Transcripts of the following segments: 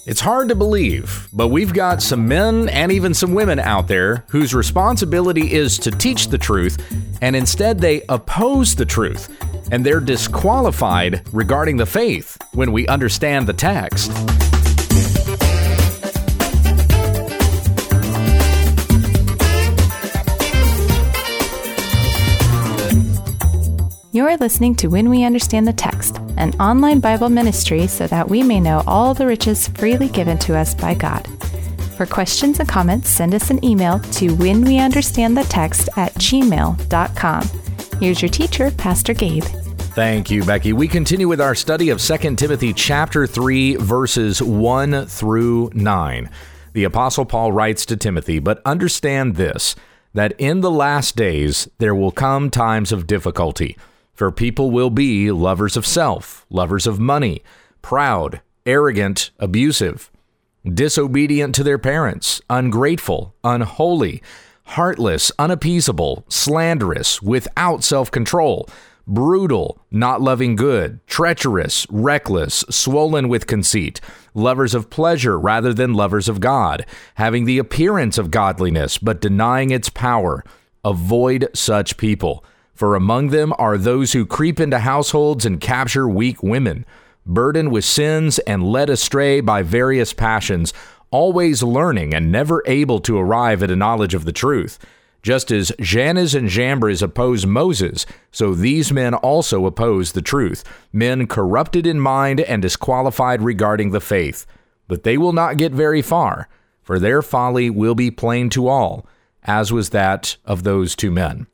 It's hard to believe, but we've got some men and even some women out there whose responsibility is to teach the truth, and instead they oppose the truth, and they're disqualified regarding the faith when we understand the text. You're listening to When We Understand the Text, an online Bible ministry so that we may know all the riches freely given to us by God. For questions and comments, send us an email to whenweunderstandthetext@gmail.com. Here's your teacher, Pastor Gabe. Thank you, Becky. We continue with our study of 2 Timothy chapter 3, verses 1 through 9. The Apostle Paul writes to Timothy, "But understand this, that in the last days there will come times of difficulty. For people will be lovers of self, lovers of money, proud, arrogant, abusive, disobedient to their parents, ungrateful, unholy, heartless, unappeasable, slanderous, without self-control, brutal, not loving good, treacherous, reckless, swollen with conceit, lovers of pleasure rather than lovers of God, having the appearance of godliness but denying its power. Avoid such people. For among them are those who creep into households and capture weak women, burdened with sins and led astray by various passions, always learning and never able to arrive at a knowledge of the truth. Just as Jannes and Jambres opposed Moses, so these men also oppose the truth, men corrupted in mind and disqualified regarding the faith. But they will not get very far, for their folly will be plain to all, as was that of those two men."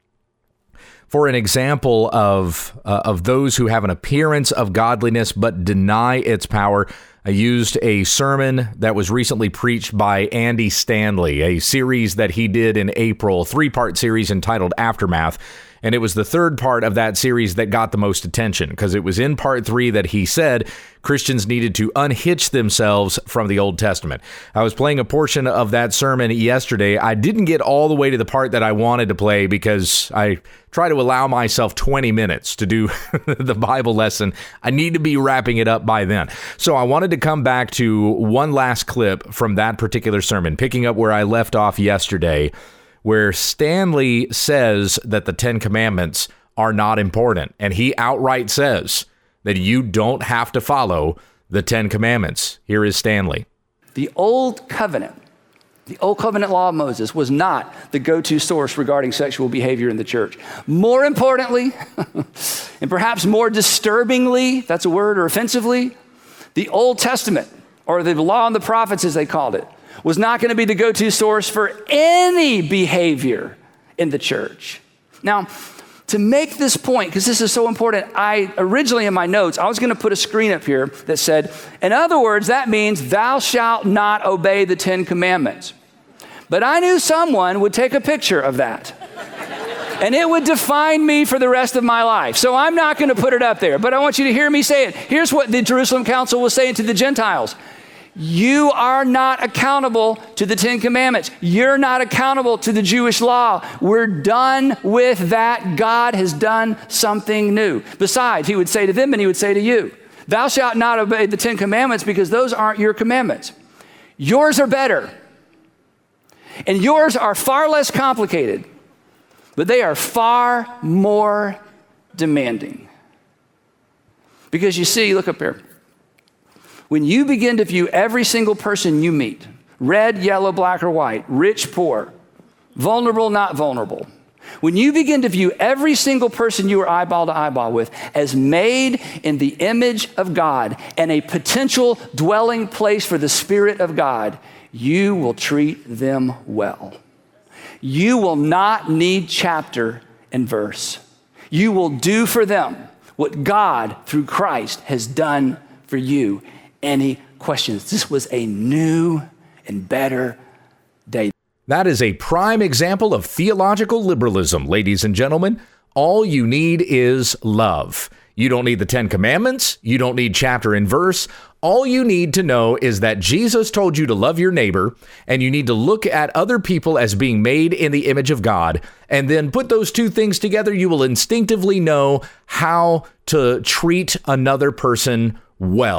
For an example of those who have an appearance of godliness but deny its power, I used a sermon that was recently preached by Andy Stanley, a series that he did in April, a 3-part series entitled Aftermath. And it was the third part of that series that got the most attention, because it was in part 3 that he said Christians needed to unhitch themselves from the Old Testament. I was playing a portion of that sermon yesterday. I didn't get all the way to the part that I wanted to play because I try to allow myself 20 minutes to do the Bible lesson. I need to be wrapping it up by then. So I wanted to come back to one last clip from that particular sermon, picking up where I left off yesterday, where Stanley says that the 10 Commandments are not important. And he outright says that you don't have to follow the 10 Commandments. Here is Stanley. The Old Covenant law of Moses was not the go-to source regarding sexual behavior in the church. More importantly, and perhaps more disturbingly, if that's a word, or offensively, the Old Testament, or the law and the prophets as they called it, was not going to be the go-to source for any behavior in the church. Now, to make this point, because this is so important, I originally in my notes, I was going to put a screen up here that said, in other words, that means thou shalt not obey the 10 Commandments. But I knew someone would take a picture of that. And it would define me for the rest of my life. So I'm not going to put it up there, but I want you to hear me say it. Here's what the Jerusalem Council was saying to the Gentiles. You are not accountable to the 10 Commandments. You're not accountable to the Jewish law. We're done with that. God has done something new. Besides, he would say to them and he would say to you, thou shalt not obey the 10 Commandments because those aren't your commandments. Yours are better. And yours are far less complicated, but they are far more demanding. Because you see, look up here. When you begin to view every single person you meet, red, yellow, black, or white, rich, poor, vulnerable, not vulnerable, when you begin to view every single person you are eyeball to eyeball with as made in the image of God and a potential dwelling place for the Spirit of God, you will treat them well. You will not need chapter and verse. You will do for them what God, through Christ, has done for you. Any questions? This was a new and better day. That is a prime example of theological liberalism, ladies and gentlemen. All you need is love. You don't need the 10 Commandments. You don't need chapter and verse. All you need to know is that Jesus told you to love your neighbor, and you need to look at other people as being made in the image of God, and then put those two things together. You will instinctively know how to treat another person well.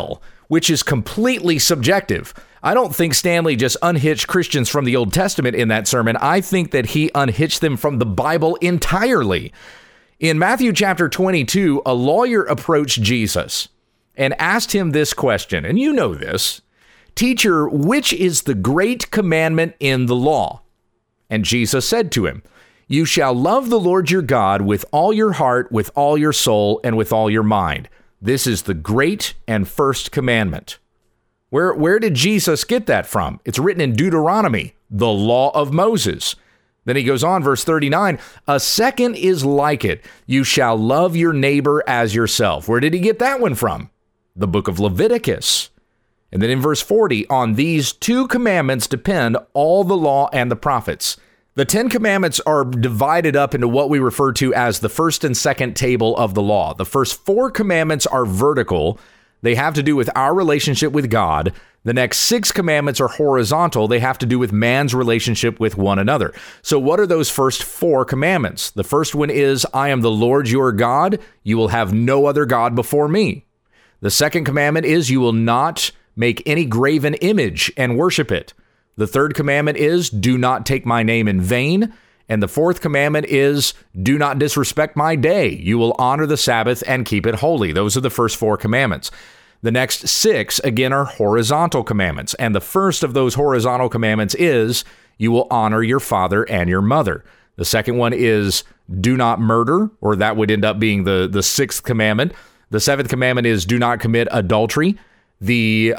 which is completely subjective. I don't think Stanley just unhitched Christians from the Old Testament in that sermon. I think that he unhitched them from the Bible entirely. In Matthew chapter 22, a lawyer approached Jesus and asked him this question, and you know this, "Teacher, which is the great commandment in the law?" And Jesus said to him, "You shall love the Lord your God with all your heart, with all your soul, and with all your mind. This is the great and first commandment." Where did Jesus get that from? It's written in Deuteronomy, the law of Moses. Then he goes on, verse 39, "A second is like it. You shall love your neighbor as yourself." Where did he get that one from? The book of Leviticus. And then in verse 40, "On these two commandments depend all the law and the prophets." The 10 Commandments are divided up into what we refer to as the first and second table of the law. The first 4 commandments are vertical. They have to do with our relationship with God. The next 6 commandments are horizontal. They have to do with man's relationship with one another. So what are those first 4 commandments? The first one is, "I am the Lord your God. You will have no other God before me." The second commandment is, "You will not make any graven image and worship it." The third commandment is, "Do not take my name in vain." And the fourth commandment is, "Do not disrespect my day. You will honor the Sabbath and keep it holy." Those are the first 4 commandments. The next 6, again, are horizontal commandments. And the first of those horizontal commandments is, "You will honor your father and your mother." The second one is, "Do not murder," or that would end up being the 6th commandment. The 7th commandment is, "Do not commit adultery." Where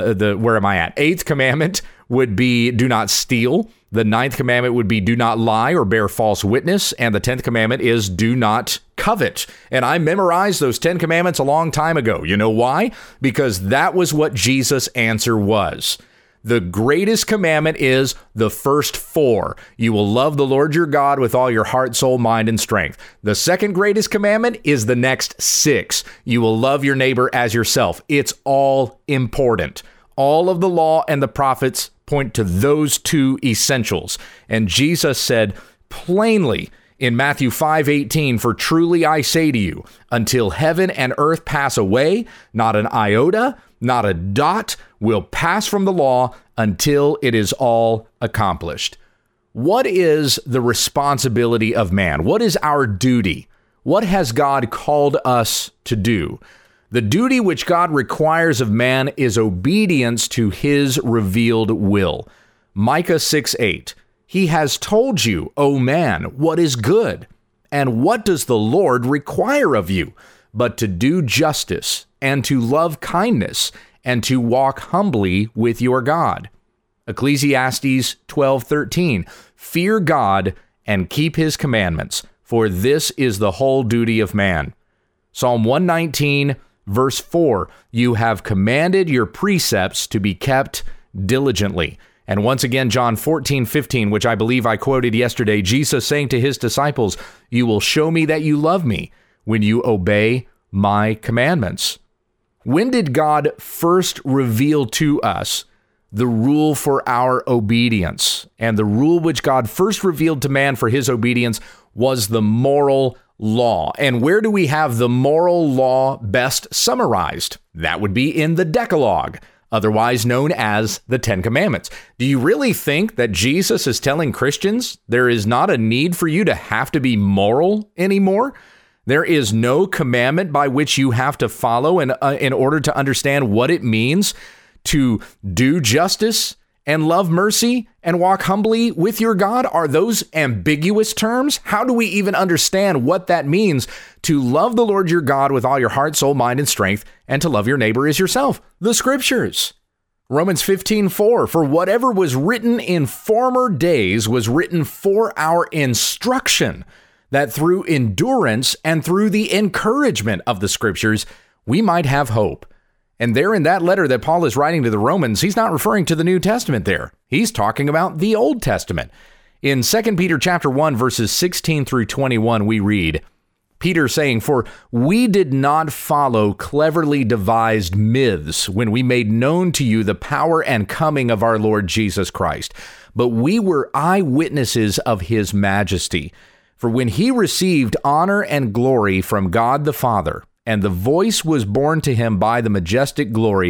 am I at? 8th commandment would be, "Do not steal." The 9th commandment would be, "Do not lie or bear false witness." And the 10th commandment is, "Do not covet." And I memorized those 10 commandments a long time ago. You know why? Because that was what Jesus' answer was. The greatest commandment is the first 4. You will love the Lord your God with all your heart, soul, mind, and strength. The second greatest commandment is the next 6. You will love your neighbor as yourself. It's all important. All of the law and the prophets point to those 2 essentials. And Jesus said plainly in Matthew 5:18, "For truly I say to you, until heaven and earth pass away, not an iota, not a dot will pass from the law until it is all accomplished." What is the responsibility of man? What is our duty? What has God called us to do? The duty which God requires of man is obedience to his revealed will. Micah 6:8, "He has told you, O man, what is good. And what does the Lord require of you? But to do justice and to love kindness and to walk humbly with your God." Ecclesiastes 12:13, "Fear God and keep his commandments, for this is the whole duty of man." Psalm 119, verse 4, "You have commanded your precepts to be kept diligently." And once again, John 14:15, which I believe I quoted yesterday, Jesus saying to his disciples, "You will show me that you love me when you obey my commandments." When did God first reveal to us the rule for our obedience? And the rule which God first revealed to man for his obedience was the moral law. And where do we have the moral law best summarized? That would be in the Decalogue, otherwise known as the 10 Commandments. Do you really think that Jesus is telling Christians there is not a need for you to have to be moral anymore? There is no commandment by which you have to follow in order to understand what it means to do justice and love mercy and walk humbly with your God? Are those ambiguous terms? How do we even understand what that means to love the Lord your God with all your heart, soul, mind, and strength, and to love your neighbor as yourself? The scriptures. Romans 15:4, "For whatever was written in former days was written for our instruction, that through endurance and through the encouragement of the scriptures, we might have hope." And there in that letter that Paul is writing to the Romans, he's not referring to the New Testament there. He's talking about the Old Testament. In 2 Peter chapter 1, verses 16 through 21, we read, Peter saying, "For we did not follow cleverly devised myths when we made known to you the power and coming of our Lord Jesus Christ, but we were eyewitnesses of his majesty. For when he received honor and glory from God the Father, and the voice was borne to him by the majestic glory,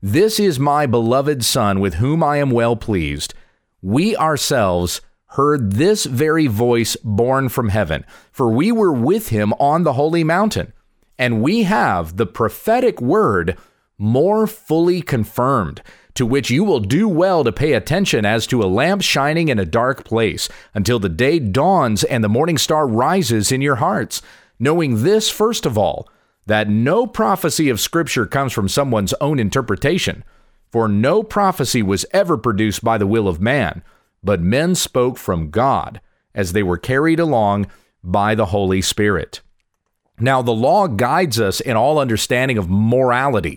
"This is my beloved Son, with whom I am well pleased," we ourselves heard this very voice borne from heaven, for we were with him on the holy mountain, and we have the prophetic word more fully confirmed, to which you will do well to pay attention as to a lamp shining in a dark place, until the day dawns and the morning star rises in your hearts, knowing this first of all, that no prophecy of Scripture comes from someone's own interpretation, for no prophecy was ever produced by the will of man, but men spoke from God as they were carried along by the Holy Spirit. Now, the law guides us in all understanding of morality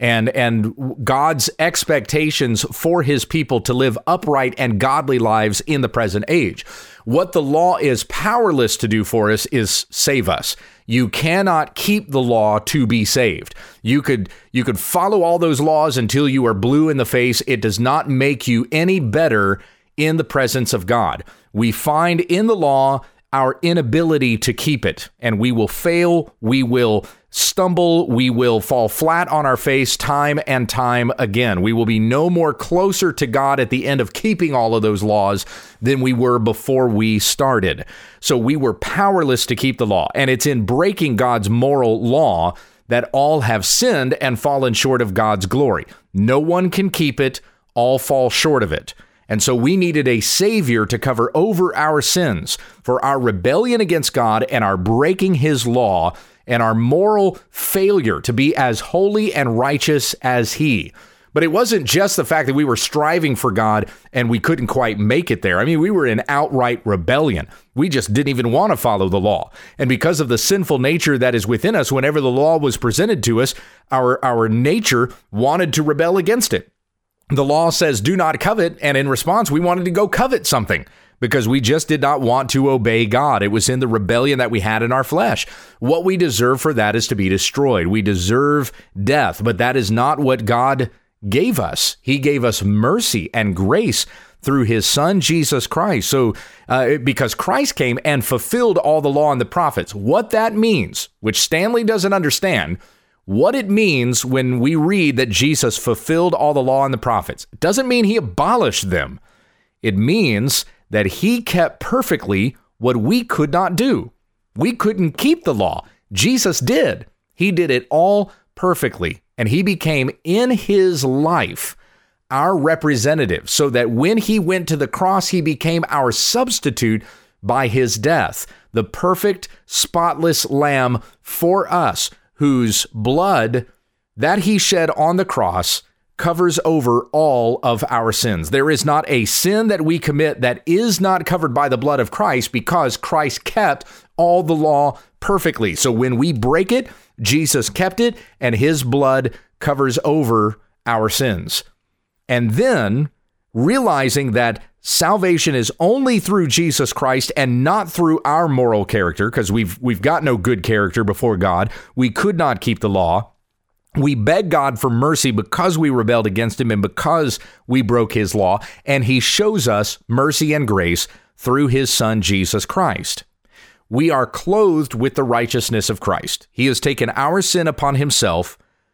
and God's expectations for his people to live upright and godly lives in the present age. What the law is powerless to do for us is save us. You cannot keep the law to be saved. You could follow all those laws until you are blue in the face. It does not make you any better in the presence of God. We find in the law our inability to keep it, and we will fail, we will stumble, we will fall flat on our face time and time again. We will be no more closer to God at the end of keeping all of those laws than we were before we started. So we were powerless to keep the law, and it's in breaking God's moral law that all have sinned and fallen short of God's glory. No one can keep it, all fall short of it. And so we needed a Savior to cover over our sins for our rebellion against God and our breaking his law and our moral failure to be as holy and righteous as he. But it wasn't just the fact that we were striving for God and we couldn't quite make it there. I mean, we were in outright rebellion. We just didn't even want to follow the law. And because of the sinful nature that is within us, whenever the law was presented to us, our nature wanted to rebel against it. The law says, do not covet. And in response, we wanted to go covet something because we just did not want to obey God. It was in the rebellion that we had in our flesh. What we deserve for that is to be destroyed. We deserve death, but that is not what God gave us. He gave us mercy and grace through his Son, Jesus Christ. So because Christ came and fulfilled all the law and the prophets, what that means, which Stanley doesn't understand, what it means when we read that Jesus fulfilled all the law and the prophets, it doesn't mean he abolished them. It means that he kept perfectly what we could not do. We couldn't keep the law. Jesus did. He did it all perfectly, and he became in his life our representative, so that when he went to the cross, he became our substitute by his death, the perfect, spotless lamb for us, whose blood that he shed on the cross covers over all of our sins. There is not a sin that we commit that is not covered by the blood of Christ, because Christ kept all the law perfectly. So when we break it, Jesus kept it, and his blood covers over our sins. And then realizing that salvation is only through Jesus Christ and not through our moral character, because we've got no good character before God. We could not keep the law. We beg God for mercy because we rebelled against him and because we broke his law, and he shows us mercy and grace through his Son, Jesus Christ. We are clothed with the righteousness of Christ. He has taken our sin upon himself.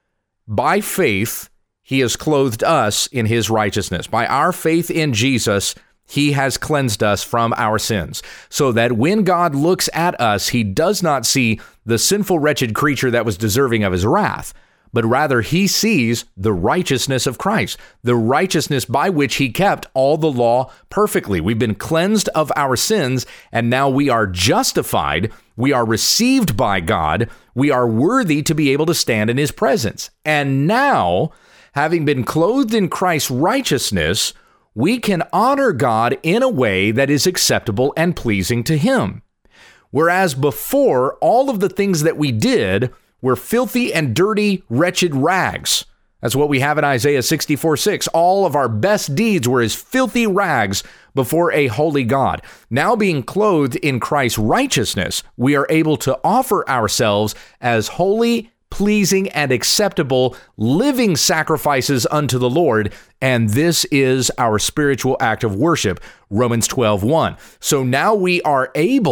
By faith, he has clothed us in his righteousness. By our faith in Jesus, he has cleansed us from our sins, so that when God looks at us, he does not see the sinful, wretched creature that was deserving of his wrath, but rather he sees the righteousness of Christ, the righteousness by which he kept all the law perfectly. We've been cleansed of our sins, and now we are justified. We are received by God. We are worthy to be able to stand in his presence. And now, having been clothed in Christ's righteousness, we can honor God in a way that is acceptable and pleasing to him. Whereas before, all of the things that we did were filthy and dirty, wretched rags. That's what we have in Isaiah 64:6. All of our best deeds were as filthy rags before a holy God. Now being clothed in Christ's righteousness, we are able to offer ourselves as holy, pleasing, and acceptable living sacrifices unto the Lord, and this is our spiritual act of worship, Romans 12:1. So now we are able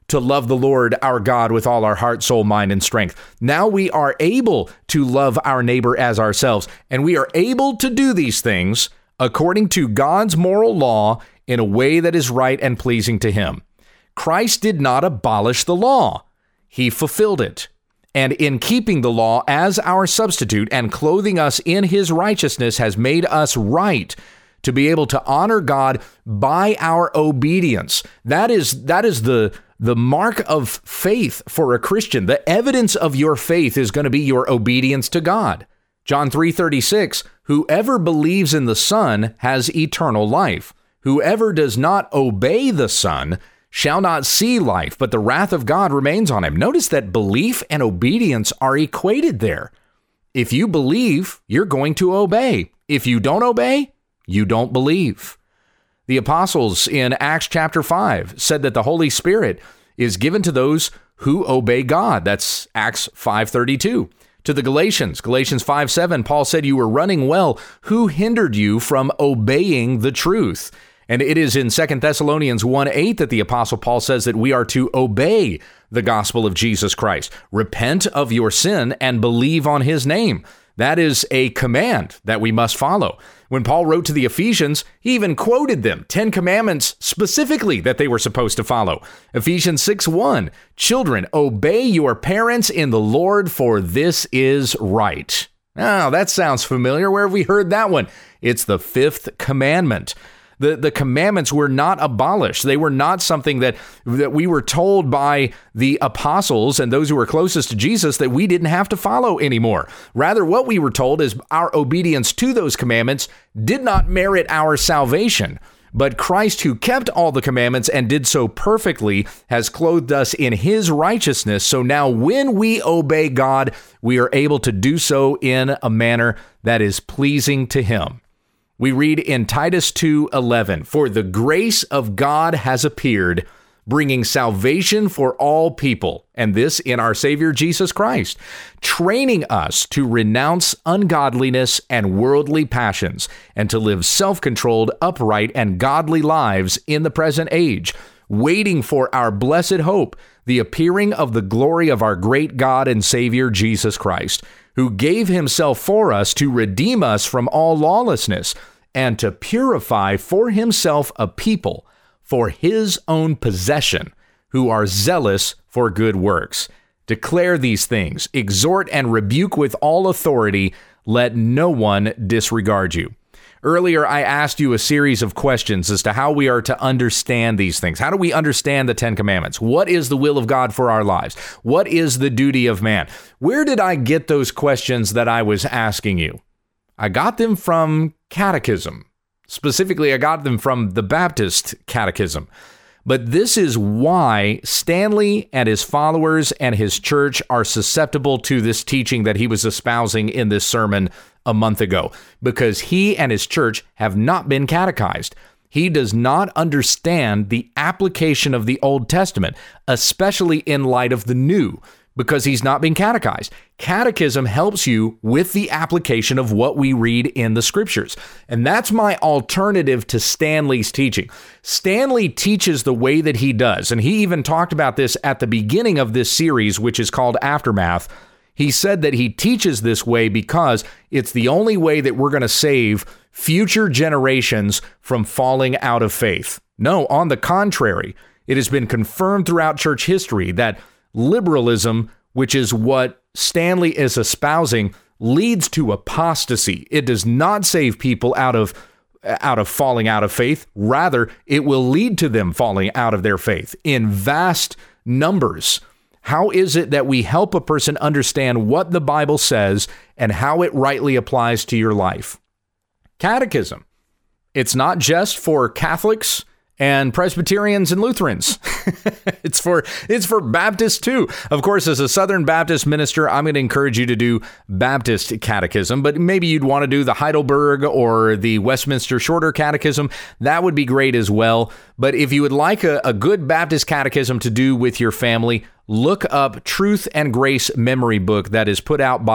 to love the Lord our God with all our heart, soul, mind, and strength. Now we are able to love our neighbor as ourselves, and we are able to do these things according to God's moral law in a way that is right and pleasing to him. Christ did not abolish the law. He fulfilled it. And in keeping the law as our substitute and clothing us in his righteousness has made us right to be able to honor God by our obedience. That is the mark of faith for a Christian. The evidence of your faith is going to be your obedience to God. John 3:36, whoever believes in the Son has eternal life. Whoever does not obey the Son shall not see life, but the wrath of God remains on him. Notice that belief and obedience are equated there. If you believe, you're going to obey. If you don't obey, you don't believe. The apostles in Acts chapter 5 said that the Holy Spirit is given to those who obey God. That's Acts 5:32. To the Galatians 5:7, Paul said, you were running well. Who hindered you from obeying the truth? And it is in 2 Thessalonians 1:8 that the Apostle Paul says that we are to obey the gospel of Jesus Christ. Repent of your sin and believe on his name. That is a command that we must follow. When Paul wrote to the Ephesians, he even quoted them, 10 commandments specifically that they were supposed to follow. Ephesians 6:1, children, obey your parents in the Lord, for this is right. Oh, that sounds familiar. Where have we heard that one? It's the 5th commandment. The commandments were not abolished. They were not something that we were told by the apostles and those who were closest to Jesus that we didn't have to follow anymore. Rather, what we were told is our obedience to those commandments did not merit our salvation. But Christ, who kept all the commandments and did so perfectly, has clothed us in his righteousness. So now when we obey God, we are able to do so in a manner that is pleasing to him. We read in Titus 2:11, for the grace of God has appeared, bringing salvation for all people, and this in our Savior Jesus Christ, training us to renounce ungodliness and worldly passions, and to live self-controlled, upright, and godly lives in the present age, waiting for our blessed hope, the appearing of the glory of our great God and Savior Jesus Christ, who gave himself for us to redeem us from all lawlessness and to purify for himself a people for his own possession who are zealous for good works. Declare these things, exhort and rebuke with all authority, let no one disregard you. Earlier, I asked you a series of questions as to how we are to understand these things. How do we understand the 10 Commandments? What is the will of God for our lives? What is the duty of man? Where did I get those questions that I was asking you? I got them from catechism. Specifically, I got them from the Baptist catechism. But this is why Stanley and his followers and his church are susceptible to this teaching that he was espousing in this sermon a month ago, because he and his church have not been catechized. He does not understand the application of the Old Testament, especially in light of the New, because he's not been catechized. Catechism helps you with the application of what we read in the scriptures. And that's my alternative to Stanley's teaching. Stanley teaches the way that he does, and he even talked about this at the beginning of this series, which is called Aftermath. He said that he teaches this way because it's the only way that we're going to save future generations from falling out of faith. No, on the contrary, it has been confirmed throughout church history that liberalism, which is what Stanley is espousing, leads to apostasy. It does not save people out of falling out of faith. Rather, it will lead to them falling out of their faith in vast numbers. How is it that we help a person understand what the Bible says and how it rightly applies to your life? Catechism. It's not just for Catholics and Presbyterians and Lutherans. It's for Baptists too. Of course, as a Southern Baptist minister, I'm going to encourage you to do Baptist catechism, but maybe you'd want to do the Heidelberg or the Westminster Shorter Catechism. That would be great as well. But if you would like a good Baptist catechism to do with your family, look up Truth and Grace Memory Book that is put out by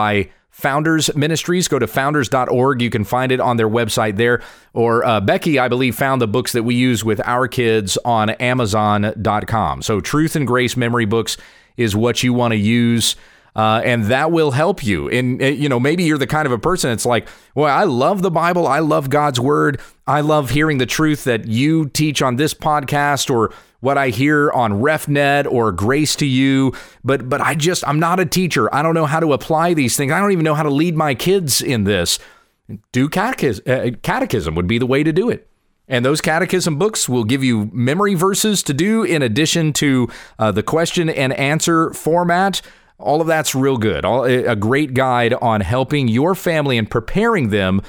Founders Ministries. Go to founders.org. You can find it on their website there. Or Becky, I believe, found the books that we use with our kids on Amazon.com. So Truth and Grace Memory Books is what you want to use. And that will help you. And, maybe you're the kind of a person that's like, well, I love the Bible. I love God's word. I love hearing the truth that you teach on this podcast or what I hear on RefNet or Grace to You. But I'm not a teacher. I don't know how to apply these things. I don't even know how to lead my kids in this. Do catechism would be the way to do it. And those catechism books will give you memory verses to do in addition to the question and answer format. All of that's real good. A great guide on helping your family and preparing them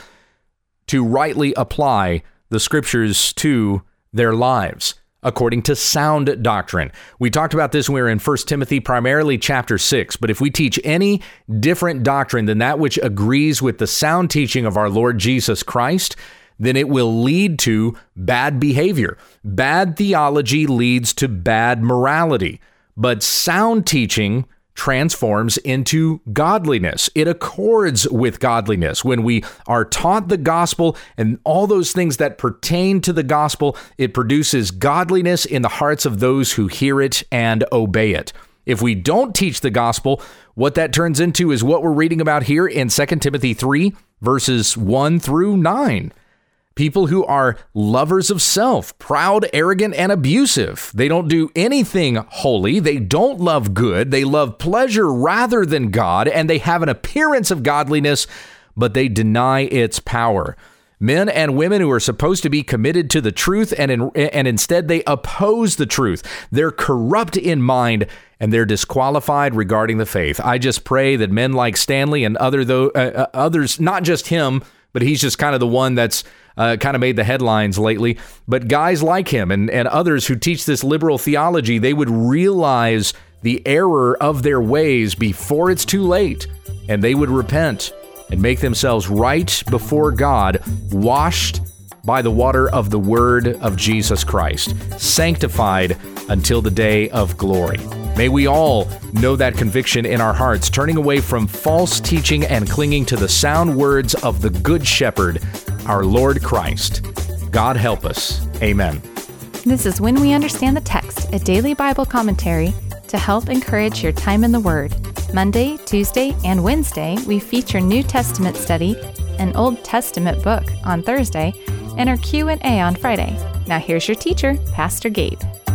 to rightly apply the scriptures to their lives according to sound doctrine. We talked about this when we were in 1 Timothy, primarily chapter 6. But if we teach any different doctrine than that which agrees with the sound teaching of our Lord Jesus Christ, then it will lead to bad behavior. Bad theology leads to bad morality. But sound teaching transforms into godliness. It accords with godliness. When we are taught the gospel and all those things that pertain to the gospel, it produces godliness in the hearts of those who hear it and obey it. If we don't teach the gospel, what that turns into is what we're reading about here in 2 Timothy 3, verses 1 through 9. People who are lovers of self, proud, arrogant, and abusive. They don't do anything holy. They don't love good. They love pleasure rather than God, and they have an appearance of godliness, but they deny its power. Men and women who are supposed to be committed to the truth, and instead they oppose the truth. They're corrupt in mind, and they're disqualified regarding the faith. I just pray that men like Stanley and others, not just him, but he's just kind of the one that's kind of made the headlines lately. But guys like him and others who teach this liberal theology, they would realize the error of their ways before it's too late, and they would repent and make themselves right before God, washed by the water of the word of Jesus Christ, sanctified until the day of glory. May we all know that conviction in our hearts, turning away from false teaching and clinging to the sound words of the Good Shepherd, our Lord Christ. God help us. Amen. This is When We Understand the Text, a daily Bible commentary to help encourage your time in the Word. Monday, Tuesday, and Wednesday, we feature New Testament study, an Old Testament book on Thursday, and our Q&A on Friday. Now here's your teacher, Pastor Gabe.